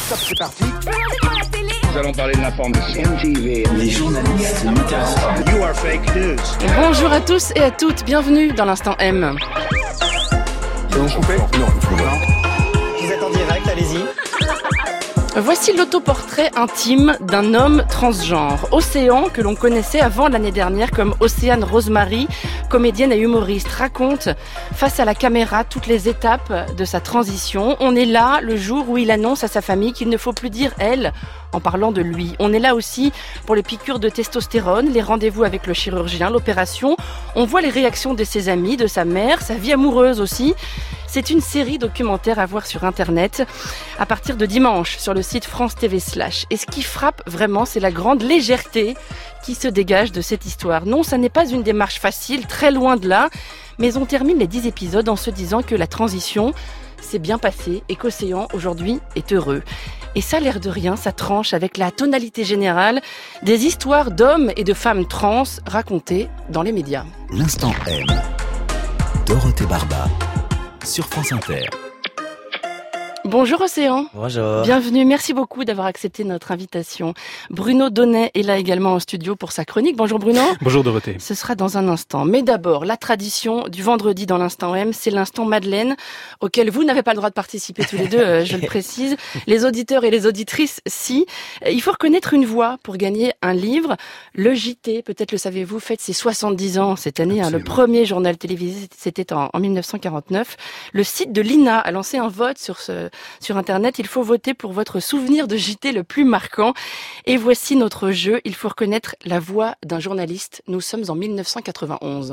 stop, c'est parti. Nous allons parler de l'information. MTV, les journalistes m'intéressent pas. You are fake news. Bonjour à tous et à toutes, bienvenue dans l'Instant M. Vous coupez ? Non. Vous êtes en direct, allez-y. Voici l'autoportrait intime d'un homme transgenre. Océan, que l'on connaissait avant l'année dernière comme Océane Rosemary, comédienne et humoriste, raconte face à la caméra toutes les étapes de sa transition. On est là le jour où il annonce à sa famille qu'il ne faut plus dire elle en parlant de lui. On est là aussi pour les piqûres de testostérone, les rendez-vous avec le chirurgien, l'opération. On voit les réactions de ses amis, de sa mère, sa vie amoureuse aussi. C'est une série documentaire à voir sur Internet à partir de dimanche sur le site France TV/. Et ce qui frappe vraiment, c'est la grande légèreté qui se dégage de cette histoire. Non, ça n'est pas une démarche facile, très loin de là, mais on termine les 10 épisodes en se disant que la transition s'est bien passée et qu'Océan, aujourd'hui, est heureux. Et ça, l'air de rien, ça tranche avec la tonalité générale des histoires d'hommes et de femmes trans racontées dans les médias. L'Instant M. Dorothée Barba sur France Inter. Bonjour Océan. Bonjour. Bienvenue, merci beaucoup d'avoir accepté notre invitation. Bruno Donnet est là également en studio pour sa chronique. Bonjour Bruno. Bonjour Dorothée. Ce sera dans un instant. Mais d'abord, la tradition du vendredi dans l'Instant M, c'est l'Instant Madeleine, auquel vous n'avez pas le droit de participer tous les deux, je le précise. Les auditeurs et les auditrices, si. Il faut reconnaître une voix pour gagner un livre. Le JT, peut-être le savez-vous, fête ses 70 ans cette année. Le premier journal télévisé, c'était en 1949. Le site de l'INA a lancé un vote sur Internet. Il faut voter pour votre souvenir de JT le plus marquant. Et voici notre jeu. Il faut reconnaître la voix d'un journaliste. Nous sommes en 1991.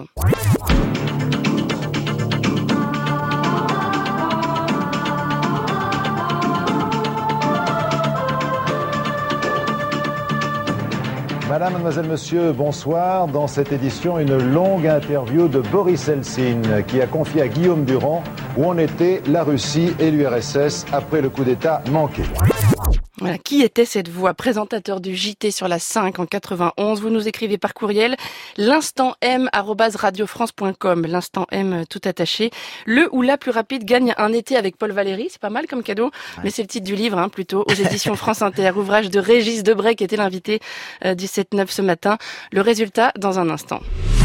Madame, mademoiselle, monsieur, bonsoir. Dans cette édition, une longue interview de Boris Eltsine qui a confié à Guillaume Durand où en étaient la Russie et l'URSS après le coup d'État manqué. Voilà, qui était cette voix? Présentateur du JT sur la 5 en 91. Vous nous écrivez par courriel l'instantm@radiofrance.com. L'instant M tout attaché. Le ou la plus rapide gagne un été avec Paul Valéry. C'est pas mal comme cadeau, mais c'est le titre du livre, plutôt, aux éditions France Inter. Ouvrage de Régis Debray qui était l'invité du 7-9 ce matin. Le résultat dans un instant.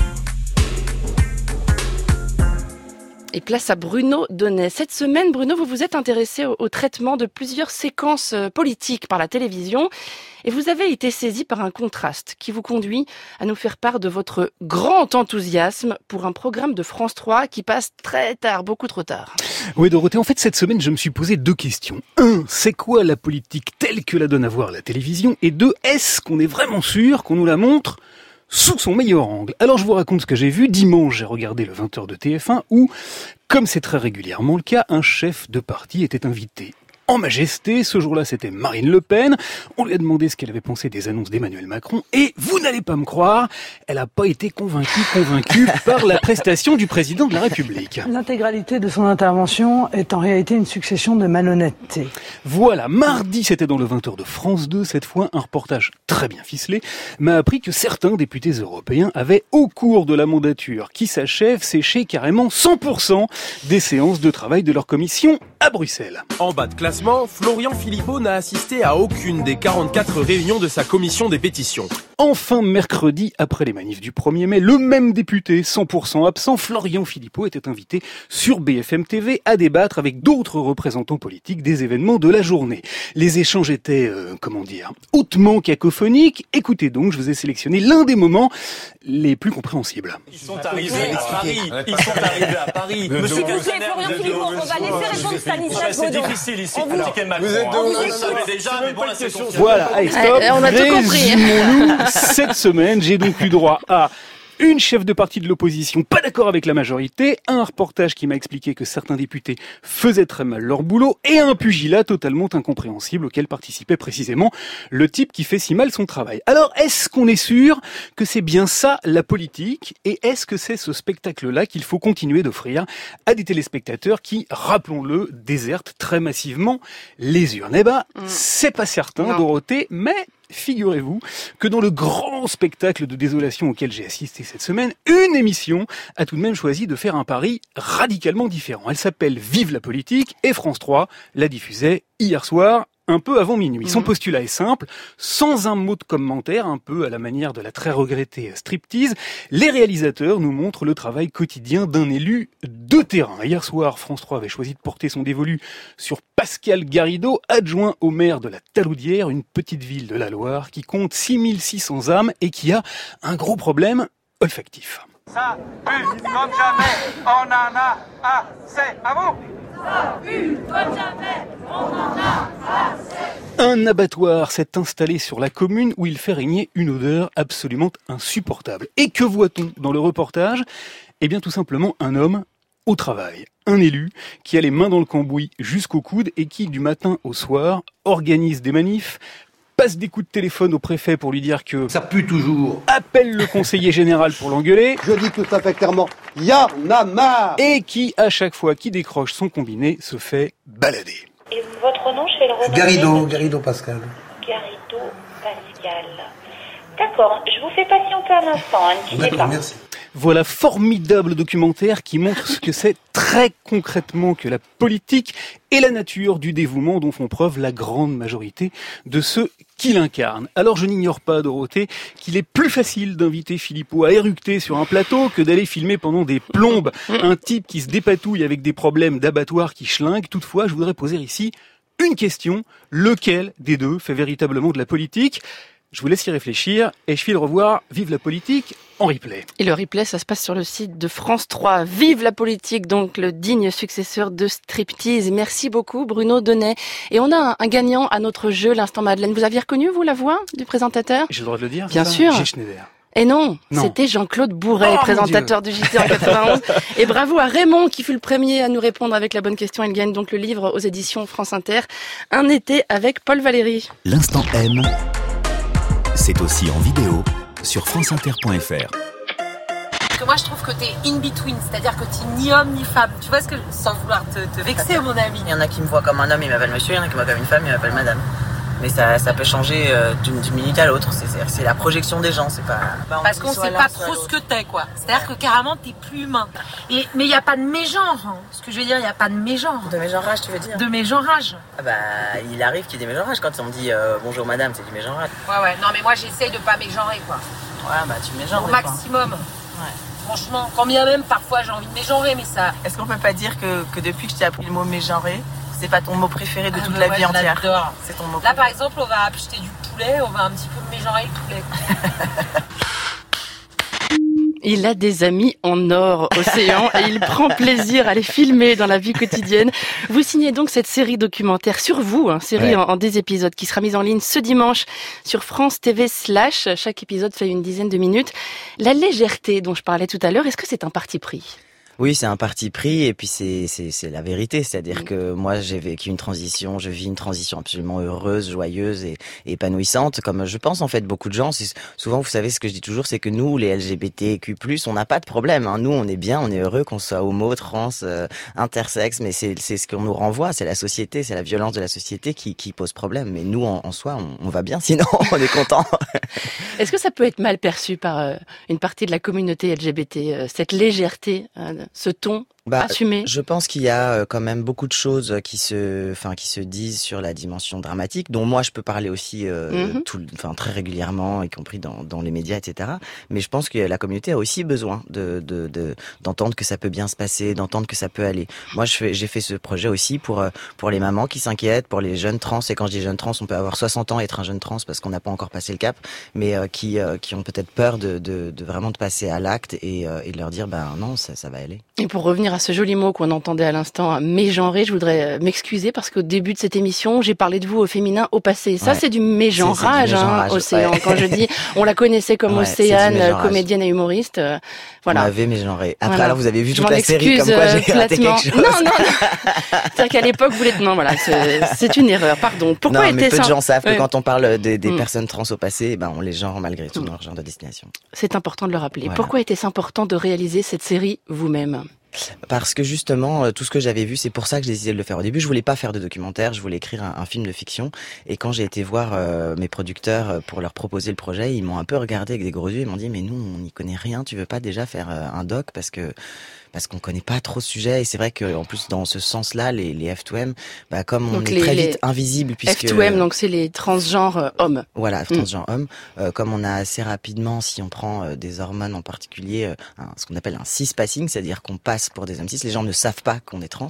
Et place à Bruno Donnet. Cette semaine, Bruno, vous vous êtes intéressé au traitement de plusieurs séquences politiques par la télévision et vous avez été saisi par un contraste qui vous conduit à nous faire part de votre grand enthousiasme pour un programme de France 3 qui passe très tard, beaucoup trop tard. Oui Dorothée, en fait cette semaine je me suis posé deux questions. 1, c'est quoi la politique telle que la donne à voir la télévision? Et 2, est-ce qu'on est vraiment sûr qu'on nous la montre sous son meilleur angle? Alors je vous raconte ce que j'ai vu. Dimanche, j'ai regardé le 20h de TF1 où, comme c'est très régulièrement le cas, un chef de parti était invité en majesté. Ce jour-là, c'était Marine Le Pen. On lui a demandé ce qu'elle avait pensé des annonces d'Emmanuel Macron. Et vous n'allez pas me croire, elle n'a pas été convaincue par la prestation du président de la République. L'intégralité de son intervention est en réalité une succession de malhonnêtetés. Voilà, mardi, c'était dans le 20h de France 2. Cette fois, un reportage très bien ficelé m'a appris que certains députés européens avaient, au cours de la mandature qui s'achève, séché carrément 100% des séances de travail de leur commission à Bruxelles. En bas de classement, Florian Philippot n'a assisté à aucune des 44 réunions de sa commission des pétitions. Enfin, mercredi, après les manifs du 1er mai, le même député, 100% absent, Florian Philippot, était invité sur BFM TV à débattre avec d'autres représentants politiques des événements de la journée. Les échanges étaient, hautement cacophoniques. Écoutez donc, je vous ai sélectionné l'un des moments les plus compréhensibles. Ils sont arrivés à Paris. Monsieur Florian Philippot, on va laisser répondre Stanislas Baudon. C'est difficile ici, critiquer Macron. Vous le savez déjà, mais bon, là, c'est conscient. Voilà, allez, stop. On a tout compris. Résumons-nous. Cette semaine, j'ai donc eu droit à une chef de parti de l'opposition pas d'accord avec la majorité, un reportage qui m'a expliqué que certains députés faisaient très mal leur boulot et un pugilat totalement incompréhensible auquel participait précisément le type qui fait si mal son travail. Alors, est-ce qu'on est sûr que c'est bien ça la politique et est-ce que c'est ce spectacle-là qu'il faut continuer d'offrir à des téléspectateurs qui, rappelons-le, désertent très massivement les urnes? Eh ben, c'est pas certain, Dorothée, mais figurez-vous que dans le grand spectacle de désolation auquel j'ai assisté cette semaine, une émission a tout de même choisi de faire un pari radicalement différent. Elle s'appelle Vive la politique et France 3 la diffusait hier soir. un peu avant minuit. Son postulat est simple, sans un mot de commentaire, un peu à la manière de la très regrettée striptease, les réalisateurs nous montrent le travail quotidien d'un élu de terrain. Hier soir, France 3 avait choisi de porter son dévolu sur Pascal Garrido, adjoint au maire de la Taloudière, une petite ville de la Loire qui compte 6600 âmes et qui a un gros problème olfactif. Ça pue comme jamais, on en a assez. À vous. Ça pue comme jamais, on en a assez. Un abattoir s'est installé sur la commune où il fait régner une odeur absolument insupportable. Et que voit-on dans le reportage ? Eh bien tout simplement un homme au travail. Un élu qui a les mains dans le cambouis jusqu'au coude et qui, du matin au soir, organise des manifs, passe des coups de téléphone au préfet pour lui dire que ça pue toujours, appelle le conseiller général pour l'engueuler, je dis tout à fait clairement, y en a marre, et qui, à chaque fois qu'il décroche son combiné, se fait balader. Et votre nom, je fais le remonter. Garrido Pascal. Garrido Pascal. D'accord, je vous fais patienter un instant, ne quittez pas. Merci. Voilà, formidable documentaire qui montre ce que c'est très concrètement que la politique et la nature du dévouement dont font preuve la grande majorité de ceux qui l'incarnent. Alors je n'ignore pas, Dorothée, qu'il est plus facile d'inviter Philippot à éructer sur un plateau que d'aller filmer pendant des plombes un type qui se dépatouille avec des problèmes d'abattoir qui schlinguent. Toutefois, je voudrais poser ici une question. Lequel des deux fait véritablement de la politique ? Je vous laisse y réfléchir et je file revoir Vive la politique en replay. Et le replay, ça se passe sur le site de France 3. Vive la politique, donc le digne successeur de Striptease. Merci beaucoup Bruno Donnet. Et on a un gagnant à notre jeu, l'Instant Madeleine. Vous aviez reconnu, vous, la voix du présentateur ? J'ai le droit de le dire ? Bien sûr. Gilles Schneider. Et non, c'était Jean-Claude Bourret, présentateur du JT en 91. Et bravo à Raymond qui fut le premier à nous répondre avec la bonne question. Il gagne donc le livre aux éditions France Inter. Un été avec Paul Valéry. L'Instant M, c'est aussi en vidéo sur franceinter.fr. Que moi je trouve que t'es in between, c'est-à-dire que t'es ni homme ni femme. Tu vois ce que, sans vouloir te vexer, mon ami. Il y en a qui me voient comme un homme, ils m'appellent monsieur, il y en a qui me voient comme une femme, ils m'appellent madame. Mais ça peut changer d'une minute à l'autre, c'est la projection des gens, c'est pas... Parce qu'on sait pas trop ce que t'es, quoi. C'est-à-dire que carrément t'es plus humain. Mais il y a pas de mégenre, hein. Ce que je veux dire, il y a pas de mégenre. De mégenrage, tu veux dire? De mégenrage. Ah bah, il arrive qu'il y ait des mégenrages. Quand on me dit bonjour madame, c'est du mégenrage. Ouais, non mais moi j'essaye de pas mégenrer, quoi. Ouais, bah tu mégenres. Au maximum. Ouais. Franchement, quand bien même, parfois j'ai envie de mégenrer, mais ça... Est-ce qu'on peut pas dire que depuis que je t'ai appris le mot mégenrer, c'est pas ton mot préféré de toute la vie entière? J'adore. C'est ton mot préféré. Là, par exemple, on va acheter du poulet, on va un petit peu mégenrer le poulet. Il a des amis en or, Océan, et il prend plaisir à les filmer dans la vie quotidienne. Vous signez donc cette série documentaire sur vous, série en 10 épisodes qui sera mise en ligne ce dimanche sur France TV /. Chaque épisode fait une dizaine de minutes. La légèreté dont je parlais tout à l'heure, est-ce que c'est un parti pris ? Oui, c'est un parti pris et puis c'est la vérité, c'est-à-dire que moi j'ai vécu une transition, je vis une transition absolument heureuse, joyeuse et épanouissante, comme je pense en fait beaucoup de gens. Souvent, vous savez, ce que je dis toujours, c'est que nous, les LGBTQ+, on n'a pas de problème. Hein. Nous, on est bien, on est heureux qu'on soit homo, trans, intersexe, mais c'est ce qu'on nous renvoie, c'est la société, c'est la violence de la société qui pose problème. Mais nous, en soi, on va bien, sinon on est content. Est-ce que ça peut être mal perçu par une partie de la communauté LGBT, cette légèreté, ce ton assumé? Je pense qu'il y a quand même beaucoup de choses qui se disent sur la dimension dramatique, dont moi je peux parler aussi très régulièrement, y compris dans les médias, etc. Mais je pense que la communauté a aussi besoin d'entendre que ça peut bien se passer, d'entendre que ça peut aller. Moi, j'ai fait ce projet aussi pour les mamans qui s'inquiètent, pour les jeunes trans. Et quand je dis jeunes trans, on peut avoir 60 ans et être un jeune trans parce qu'on n'a pas encore passé le cap, mais qui ont peut-être peur de vraiment de passer à l'acte et de leur dire non, ça va aller. Et pour revenir à ce joli mot qu'on entendait à l'instant, mégenrer, je voudrais m'excuser parce qu'au début de cette émission, j'ai parlé de vous au féminin au passé. Ça, c'est du mégenrage, Océan. Ouais. Quand je dis, on la connaissait comme Océane, comédienne et humoriste. Voilà. On m'avait mégenré. Après, alors vous avez vu toute la série comme quoi j'ai raté quelque chose. Non. C'est-à-dire qu'à l'époque, vous l'êtes... Non, voilà, c'est une erreur, pardon. Pourquoi était ça? Peu de gens savent que quand on parle des personnes trans au passé, on les genre malgré tout dans leur genre de destination. C'est important de le rappeler. Voilà. Pourquoi était-ce important de réaliser cette série vous-même? Parce que justement, tout ce que j'avais vu, c'est pour ça que j'ai décidé de le faire. Au début, je voulais pas faire de documentaire, je voulais écrire un film de fiction. Et quand j'ai été voir mes producteurs pour leur proposer le projet, ils m'ont un peu regardé avec des gros yeux. Ils m'ont dit, mais nous, on n'y connaît rien. Tu veux pas déjà faire un doc? Parce que parce qu'on connaît pas trop ce sujet. Et c'est vrai que en plus dans ce sens-là, les F2M, comme on donc est très vite invisible, puisque F2M, donc c'est les transgenres hommes. Voilà, transgenres hommes. Comme on a assez rapidement, si on prend des hormones en particulier, ce qu'on appelle un cis-passing, c'est-à-dire qu'on passe pour des hommes cis. Les gens ne savent pas qu'on est trans.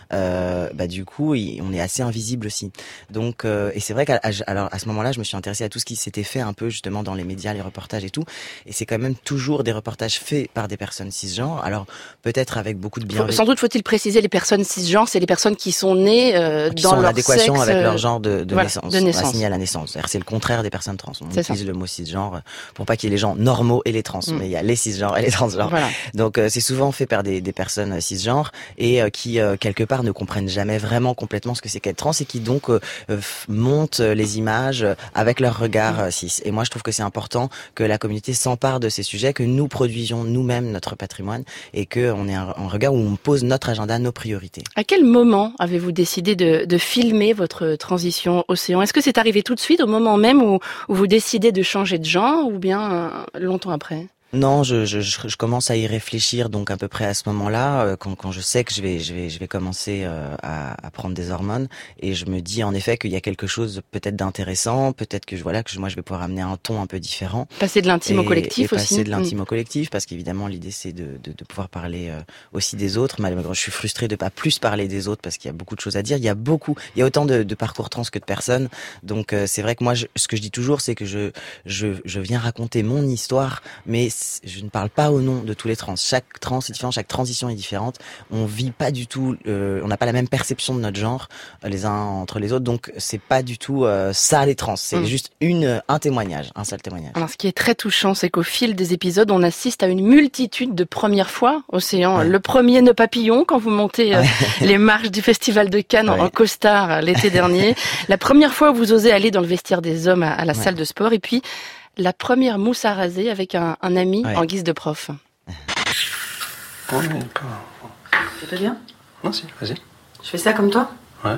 Du coup, on est assez invisible aussi. Donc, et c'est vrai qu'à ce moment-là, je me suis intéressée à tout ce qui s'était fait un peu justement dans les médias, les reportages et tout. Et c'est quand même toujours des reportages faits par des personnes cisgenres. Alors peut-être avec beaucoup de bienveillance. Sans doute faut-il préciser, les personnes cisgenres, c'est les personnes qui sont nées qui dans sont en leur adéquation sexe, avec leur genre de naissance. De à la naissance. C'est-à-dire c'est le contraire des personnes trans. On c'est utilise ça. le mot cisgenre pour pas qu'il y ait les gens normaux et les trans, mais il y a les cisgenres et les transgenres. Voilà. Donc c'est souvent fait par des personnes cisgenres et qui quelque part ne comprennent jamais vraiment complètement ce que c'est qu'être trans et qui donc montent les images avec leur regard cis. Et moi je trouve que c'est important que la communauté s'empare de ces sujets, que nous produisions nous-mêmes notre patrimoine et que on ait un regard où on pose notre agenda, nos priorités. À quel moment avez-vous décidé de filmer votre transition océan? Est-ce que c'est arrivé tout de suite, au moment même où vous décidez de changer de genre, ou bien longtemps après? Non, je commence à y réfléchir donc à peu près à ce moment-là, quand je sais que je vais commencer à prendre des hormones, et je me dis en effet qu'il y a quelque chose peut-être d'intéressant, peut-être que moi je vais pouvoir amener un ton un peu différent. Passer de l'intime au collectif aussi. Passer de l'intime au collectif, parce qu'évidemment l'idée c'est de pouvoir parler aussi des autres. Malheureusement, je suis frustrée de pas plus parler des autres parce qu'il y a beaucoup de choses à dire. Il y a autant de parcours trans que de personnes. Donc c'est vrai que moi ce que je dis toujours, c'est que je viens raconter mon histoire, mais je ne parle pas au nom de tous les trans. Chaque trans est différent, chaque transition est différente. On vit pas du tout, on n'a pas la même perception de notre genre les uns entre les autres. Donc c'est pas du tout ça les trans. C'est juste un témoignage, un seul témoignage. Alors ce qui est très touchant, c'est qu'au fil des épisodes, on assiste à une multitude de premières fois océan. Ouais. Le premier nœud papillon quand vous montez les marches du Festival de Cannes en costard l'été dernier. La première fois où vous osez aller dans le vestiaire des hommes à la salle de sport, et puis la première mousse à raser avec un ami en guise de prof. Ouais, C'est pas bien? Non, si, vas-y. Je fais ça comme toi? Ouais.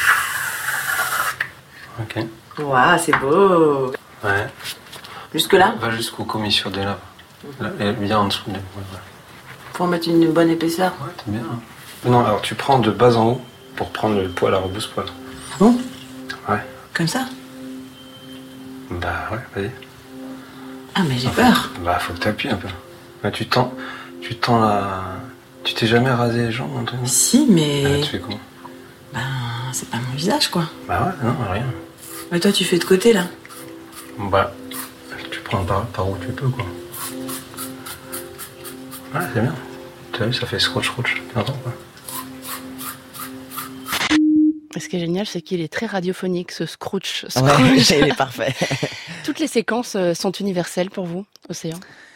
Ok. Waouh, c'est beau. Ouais. Jusque là? Va jusqu'aux commissures des lèvres. Et bien en dessous. Pour mettre une bonne épaisseur? Ouais, t'es bien. Non, alors tu prends de bas en haut pour prendre le poil à rebousse-poil. Bon? Ouais. Comme ça? Bah ouais, vas-y. Ah mais j'ai peur. Bah faut que t'appuies un peu. Bah tu tends la... Tu t'es jamais rasé les jambes, Anthony? Si, mais... Ah, tu fais comment? Ben, c'est pas mon visage, quoi. Bah ouais, non, rien. Mais toi, tu fais de côté, là? Bah, tu prends par où tu peux, quoi. Ouais, c'est bien. T'as vu, ça fait scrotch, t'entends, quoi. Et ce qui est génial, c'est qu'il est très radiophonique, ce Scrooge. Ouais, il est parfait. Toutes les séquences sont universelles pour vous, Océan?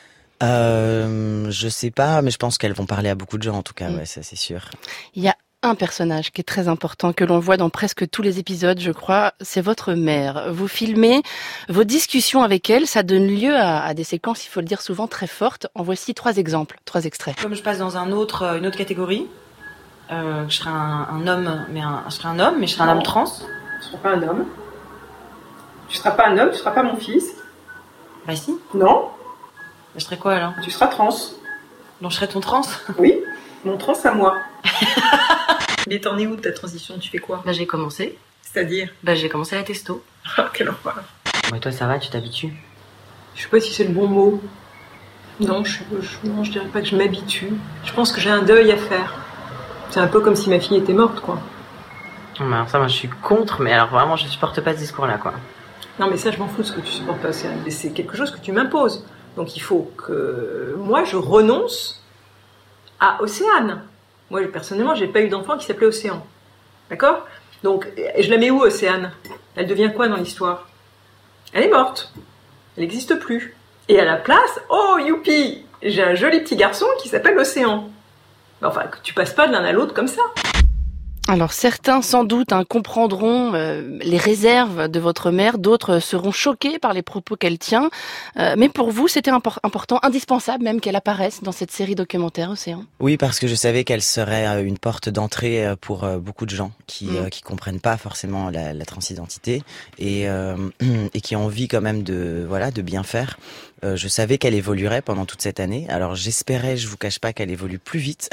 Je sais pas, mais je pense qu'elles vont parler à beaucoup de gens, en tout cas, ouais, ça c'est sûr. Il y a un personnage qui est très important, que l'on voit dans presque tous les épisodes, je crois, c'est votre mère. Vous filmez vos discussions avec elle, ça donne lieu à des séquences, il faut le dire, souvent très fortes. En voici 3 exemples, 3 extraits. Comme je passe dans une autre catégorie, je serai un homme, mais je serai un homme, mais je serai un homme trans. Tu seras pas un homme. Tu seras pas un homme, tu seras pas mon fils. Bah si. Non. Je serai quoi alors? Tu seras trans. Donc je serai ton trans? Oui, mon trans à moi. Mais t'en es où de ta transition? Tu fais quoi? Bah j'ai commencé. C'est-à-dire? Bah j'ai commencé la testo. Ah, quelle horreur. Ouais, toi ça va, tu t'habitues? Je sais pas si c'est le bon mot. Non, je dirais pas que je m'habitue. Je pense que j'ai un deuil à faire. C'est un peu comme si ma fille était morte, quoi. Non, mais alors ça, moi, je suis contre, mais alors vraiment, je supporte pas ce discours-là, quoi. Non, mais ça, je m'en fous de ce que tu supportes pas, c'est quelque chose que tu m'imposes. Donc, il faut que moi, je renonce à Océane. Moi, personnellement, j'ai pas eu d'enfant qui s'appelait Océan. D'accord? Donc, je la mets où, Océane? Elle devient quoi dans l'histoire? Elle est morte. Elle n'existe plus. Et à la place, oh, youpi! J'ai un joli petit garçon qui s'appelle Océan. Enfin, que tu passes pas de l'un à l'autre comme ça. Alors certains sans doute comprendront les réserves de votre mère, d'autres seront choqués par les propos qu'elle tient. Mais pour vous, c'était important, indispensable même qu'elle apparaisse dans cette série documentaire Océan. Oui, parce que je savais qu'elle serait une porte d'entrée pour beaucoup de gens qui comprennent pas forcément la transidentité et qui ont envie quand même de bien faire. Je savais qu'elle évoluerait pendant toute cette année. Alors j'espérais, je vous cache pas, qu'elle évolue plus vite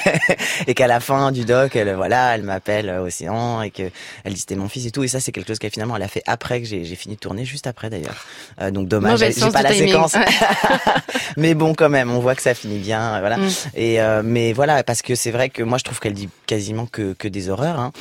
et qu'à la fin du doc, elle m'appelle Océan et que elle dit c'était mon fils et tout. Et ça c'est quelque chose qu'elle finalement elle a fait après que j'ai fini de tourner, juste après d'ailleurs. Donc dommage, j'ai pas la séquence. Mais bon quand même, on voit que ça finit bien, voilà. Et mais voilà, parce que c'est vrai que moi je trouve qu'elle dit quasiment que des horreurs. Hein.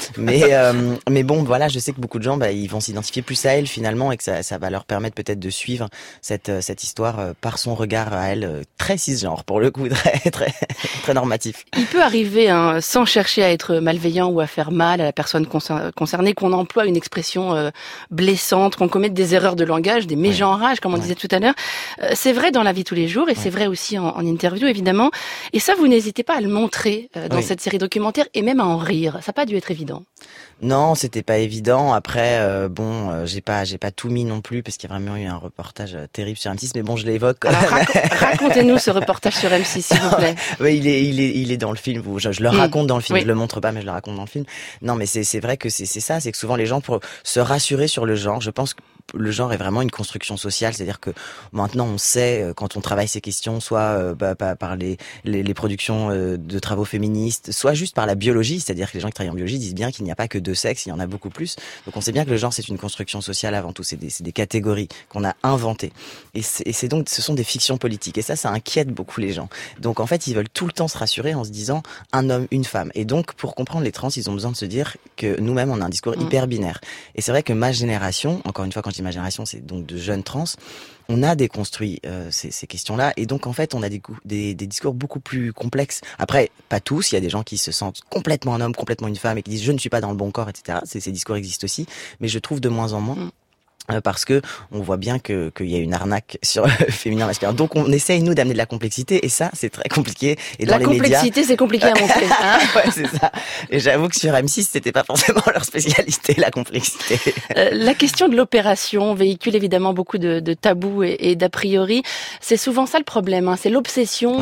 Mais bon voilà, je sais que beaucoup de gens ils vont s'identifier plus à elle finalement et que ça va leur permettre peut-être de suivre cette histoire par son regard à elle, très cisgenre pour le coup, très normatif. Il peut arriver, sans chercher à être malveillant ou à faire mal à la personne concernée, qu'on emploie une expression blessante, qu'on commette des erreurs de langage, des mégenrages, comme on disait tout à l'heure. C'est vrai dans la vie tous les jours et c'est vrai aussi en interview évidemment. Et ça, vous n'hésitez pas à le montrer dans cette série documentaire et même à en rire. Ça n'a pas dû être évident. Non, c'était pas évident. Après, j'ai pas tout mis non plus parce qu'il y a vraiment eu un reportage terrible sur M6. Mais bon, je l'évoque quand même. Racontez-nous ce reportage sur M6, s'il vous plaît. Oui, il est dans le film. Je le raconte dans le film. Je le montre pas, mais je le raconte dans le film. Non, mais c'est vrai que c'est ça. C'est que souvent les gens, pour se rassurer sur le genre, je pense que le genre est vraiment une construction sociale, c'est-à-dire que maintenant on sait quand on travaille ces questions, soit par les productions de travaux féministes, soit juste par la biologie, c'est-à-dire que les gens qui travaillent en biologie disent bien qu'il n'y a pas que deux sexes, il y en a beaucoup plus. Donc on sait bien que le genre c'est une construction sociale avant tout, c'est des catégories qu'on a inventées. Et c'est donc ce sont des fictions politiques et ça inquiète beaucoup les gens. Donc en fait ils veulent tout le temps se rassurer en se disant un homme, une femme. Et donc pour comprendre les trans, ils ont besoin de se dire que nous-mêmes on a un discours hyper binaire. Et c'est vrai que ma génération, encore une fois quand ma génération, c'est donc de jeunes trans, on a déconstruit ces questions-là et donc en fait on a des discours beaucoup plus complexes. Après, pas tous, il y a des gens qui se sentent complètement un homme, complètement une femme et qui disent je ne suis pas dans le bon corps, etc. Ces discours existent aussi, mais je trouve de moins en moins. Parce que on voit bien qu'il y a une arnaque sur le féminin masculin. Donc on essaye nous d'amener de la complexité et ça c'est très compliqué. Et dans les médias, la complexité c'est compliqué à montrer. Hein ouais, c'est ça. Et j'avoue que sur M6 c'était pas forcément leur spécialité, la complexité. La question de l'opération véhicule évidemment beaucoup de tabous et d'a priori. C'est souvent ça le problème. C'est l'obsession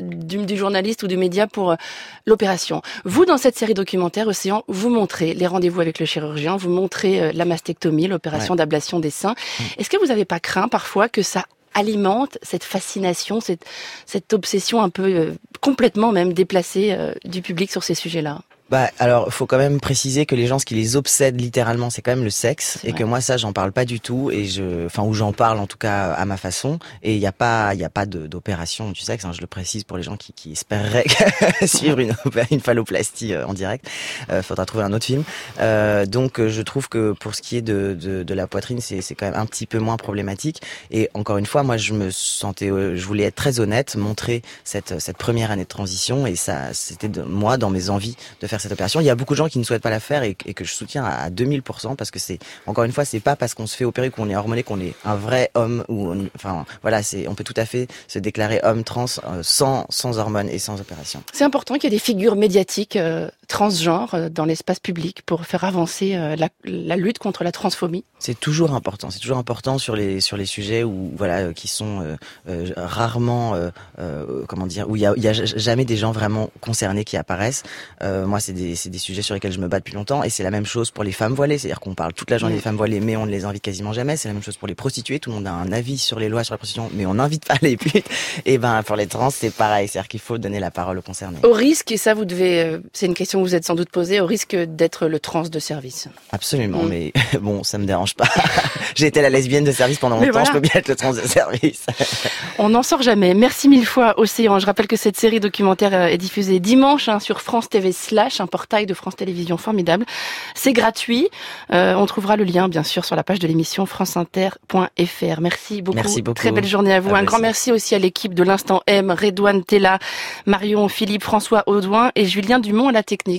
du journaliste ou du média pour l'opération. Vous dans cette série documentaire Océan, vous montrez les rendez-vous avec le chirurgien, vous montrez la mastectomie, l'opération d'ablation des seins. Est-ce que vous n'avez pas craint parfois que ça alimente cette fascination, cette obsession un peu complètement même déplacée du public sur ces sujets-là ? Alors, faut quand même préciser que les gens, ce qui les obsède littéralement, c'est quand même le sexe, et que moi, ça, j'en parle pas du tout, ou j'en parle en tout cas à ma façon, et il y a pas d'opération du sexe, je le précise pour les gens qui espéreraient suivre une phalloplastie en direct. Faudra trouver un autre film. Donc, je trouve que pour ce qui est de la poitrine, c'est quand même un petit peu moins problématique, et encore une fois, moi, je voulais être très honnête, montrer cette première année de transition, et ça, c'était moi, dans mes envies de faire cette opération. Il y a beaucoup de gens qui ne souhaitent pas la faire et que je soutiens à 2000% parce que encore une fois, c'est pas parce qu'on se fait opérer qu'on est hormoné qu'on est un vrai homme on peut tout à fait se déclarer homme trans sans hormones et sans opération. C'est important qu'il y ait des figures médiatiques transgenres dans l'espace public pour faire avancer la lutte contre la transphobie. C'est toujours important sur les sujets qui sont rarement où il y a jamais des gens vraiment concernés qui apparaissent. Moi, c'est des sujets sur lesquels je me bats depuis longtemps et c'est la même chose pour les femmes voilées, c'est-à-dire qu'on parle toute la journée des femmes voilées mais on ne les invite quasiment jamais. C'est la même chose pour les prostituées, tout le monde a un avis sur les lois sur la prostitution mais on n'invite pas les putes. Et pour les trans c'est pareil, c'est-à-dire qu'il faut donner la parole aux concernés. Au risque, et ça vous devez, c'est une question que vous êtes sans doute posée, au risque d'être le trans de service. Absolument, mais bon, ça me dérange pas. J'ai été la lesbienne de service pendant longtemps, je peux bien être le trans de service. On n'en sort jamais. Merci mille fois Océan. Je rappelle que cette série documentaire est diffusée dimanche sur France TV /, un portail de France Télévisions formidable. C'est gratuit. On trouvera le lien, bien sûr, sur la page de l'émission franceinter.fr. Merci beaucoup. Très belle journée à vous. Un grand merci aussi à l'équipe de l'Instant M, Redouane Tella, Marion Philippe, François Audouin et Julien Dumont à la technique.